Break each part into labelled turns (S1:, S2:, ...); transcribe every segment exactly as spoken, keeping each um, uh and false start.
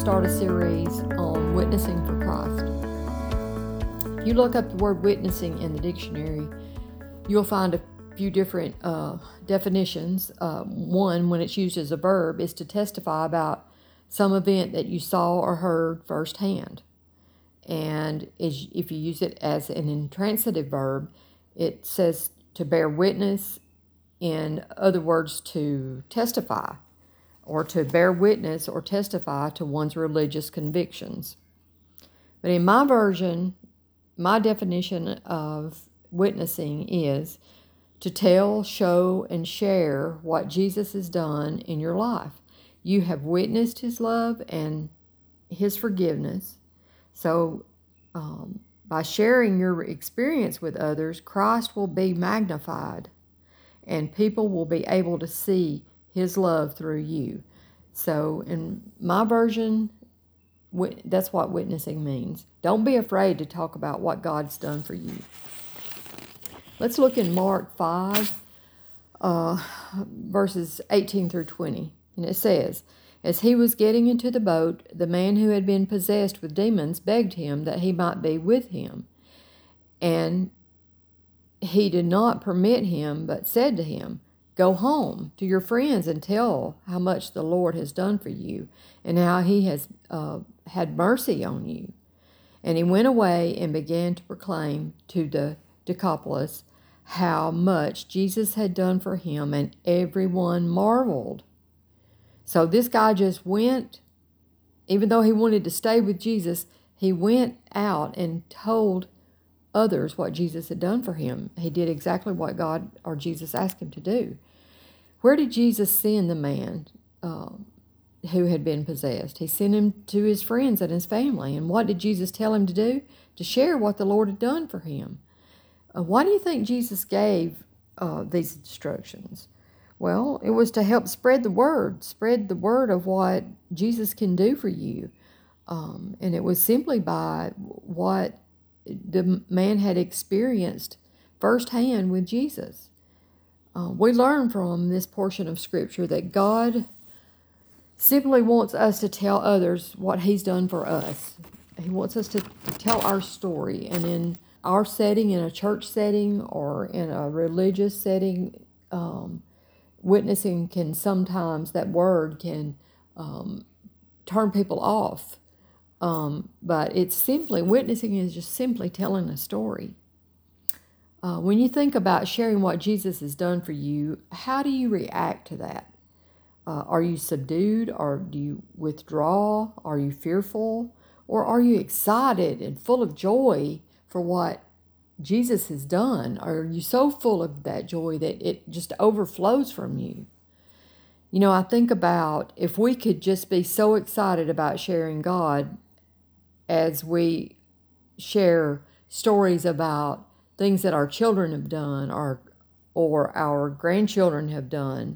S1: start a series on witnessing for Christ. If you look up the word witnessing in the dictionary, you'll find a few different uh, definitions. Uh, one, when it's used as a verb, is to testify about some event that you saw or heard firsthand. And is, if you use it as an intransitive verb, it says to bear witness, in other words, to testify, or to bear witness or testify to one's religious convictions. But in my version, my definition of witnessing is to tell, show, and share what Jesus has done in your life. You have witnessed His love and His forgiveness. So um, by sharing your experience with others, Christ will be magnified, and people will be able to see His love through you. So in my version, that's what witnessing means. Don't be afraid to talk about what God's done for you. Let's look in Mark five, uh, verses eighteen through twenty. And it says, "As he was getting into the boat, the man who had been possessed with demons begged him that he might be with him. And he did not permit him, but said to him, 'Go home to your friends and tell how much the Lord has done for you, and how He has uh, had mercy on you.' And he went away and began to proclaim to the Decapolis how much Jesus had done for him, and everyone marveled." So this guy just went, even though he wanted to stay with Jesus, he went out and told others what Jesus had done for him. He did exactly what God or Jesus asked him to do. Where did Jesus send the man uh, who had been possessed? He sent him to his friends and his family. And what did Jesus tell him to do? To share what the Lord had done for him. Uh, why do you think Jesus gave uh, these instructions? Well, it was to help spread the word, spread the word of what Jesus can do for you. Um, and it was simply by what the man had experienced firsthand with Jesus. Uh, we learn from this portion of Scripture that God simply wants us to tell others what He's done for us. He wants us to tell our story. And in our setting, in a church setting or in a religious setting, um, witnessing can sometimes, that word can um, turn people off. Um, but it's simply, witnessing is just simply telling a story. Uh, when you think about sharing what Jesus has done for you, how do you react to that? Uh, are you subdued, or do you withdraw? Are you fearful? Or are you excited and full of joy for what Jesus has done? Are you so full of that joy that it just overflows from you? You know, I think about if we could just be so excited about sharing God as we share stories about things that our children have done or, or our grandchildren have done,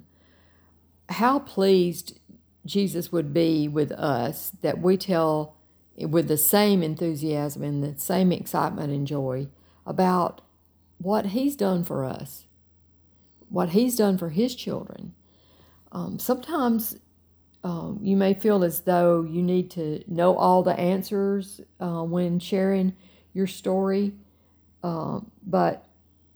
S1: how pleased Jesus would be with us that we tell with the same enthusiasm and the same excitement and joy about what He's done for us, what He's done for His children. Um, sometimes um, you may feel as though you need to know all the answers uh, when sharing your story, uh, but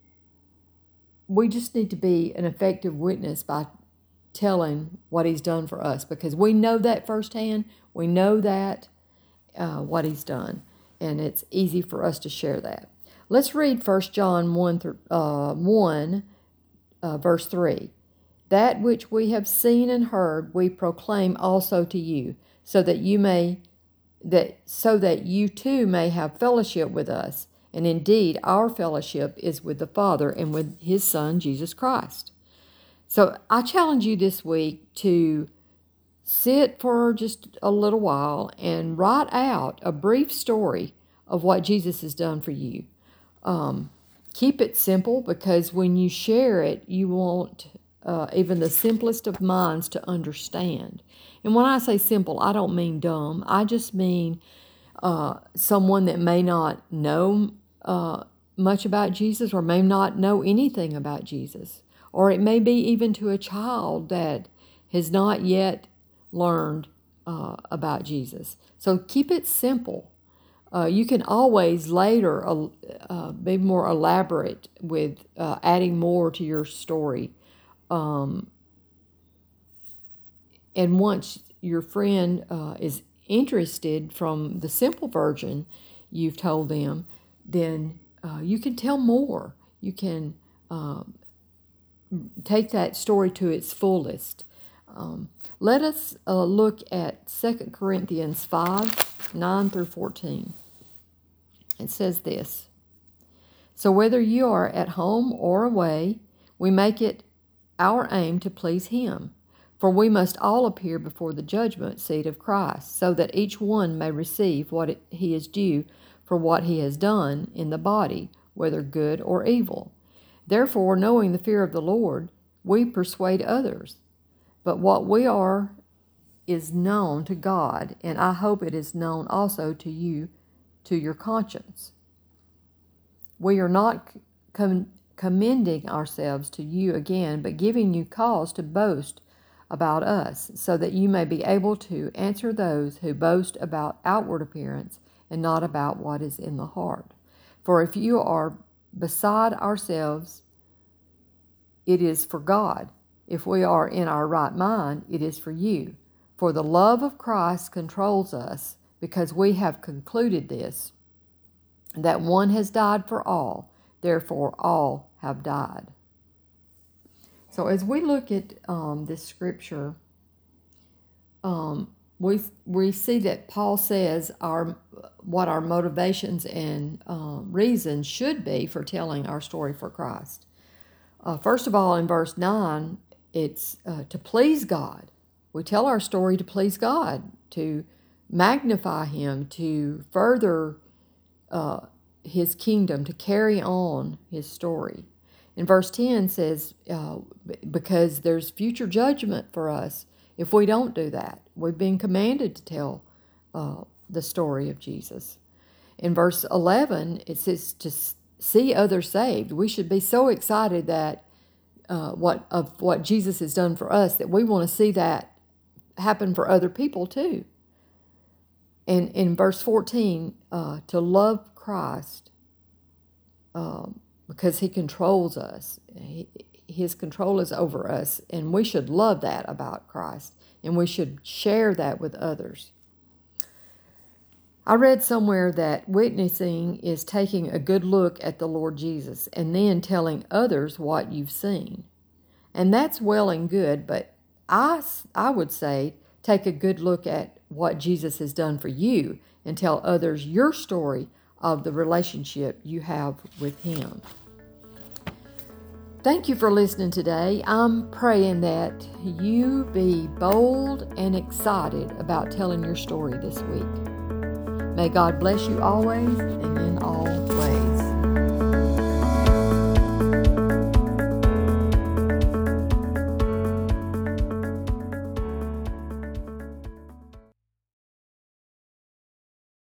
S1: we just need to be an effective witness by telling what He's done for us, because we know that firsthand. We know that uh, what He's done, and it's easy for us to share that. Let's read First John one, uh, one uh, verse three. "That which we have seen and heard, we proclaim also to you, so that you may that so that you too may have fellowship with us. And indeed, our fellowship is with the Father and with His Son, Jesus Christ." So I challenge you this week to sit for just a little while and write out a brief story of what Jesus has done for you. Um, keep it simple, because when you share it, you want uh, even the simplest of minds to understand. And when I say simple, I don't mean dumb. I just mean uh, someone that may not know uh, much about Jesus, or may not know anything about Jesus. Or it may be even to a child that has not yet learned uh, about Jesus. So keep it simple. Uh, you can always later uh, uh, be more elaborate with uh, adding more to your story. Um, and once your friend uh, is interested from the simple version you've told them, then uh, you can tell more. You can um, take that story to its fullest. Um, let us uh, look at Second Corinthians five, nine through fourteen. It says this: "So whether you are at home or away, we make it our aim to please Him. For we must all appear before the judgment seat of Christ, so that each one may receive what it, he is due for what he has done in the body, whether good or evil. Therefore, knowing the fear of the Lord, we persuade others. But what we are is known to God, and I hope it is known also to you, to your conscience. We are not com- commending ourselves to you again, but giving you cause to boast about us, so that you may be able to answer those who boast about outward appearance and not about what is in the heart. For if you are beside ourselves, it is for God. If we are in our right mind, it is for you. For the love of Christ controls us, because we have concluded this, that one has died for all, therefore all have died." So as we look at um, this scripture, um, we we see that Paul says our what our motivations and um, reasons should be for telling our story for Christ. Uh, first of all, in verse nine, it's uh, to please God. We tell our story to please God, to magnify Him, to further uh, His kingdom, to carry on His story. And verse ten says, uh, because there's future judgment for us if we don't do that. We've been commanded to tell uh, the story of Jesus. In verse eleven, it says to see others saved. We should be so excited that uh, what of what Jesus has done for us that we want to see that happen for other people too. And in verse fourteen, uh, to love Christ, um, because He controls us. He, his control is over us, and we should love that about Christ, and we should share that with others. I read somewhere that witnessing is taking a good look at the Lord Jesus and then telling others what you've seen. And that's well and good, but I, I would say take a good look at what Jesus has done for you and tell others your story of the relationship you have with Him. Thank you for listening today. I'm praying that you be bold and excited about telling your story this week. May God bless you always.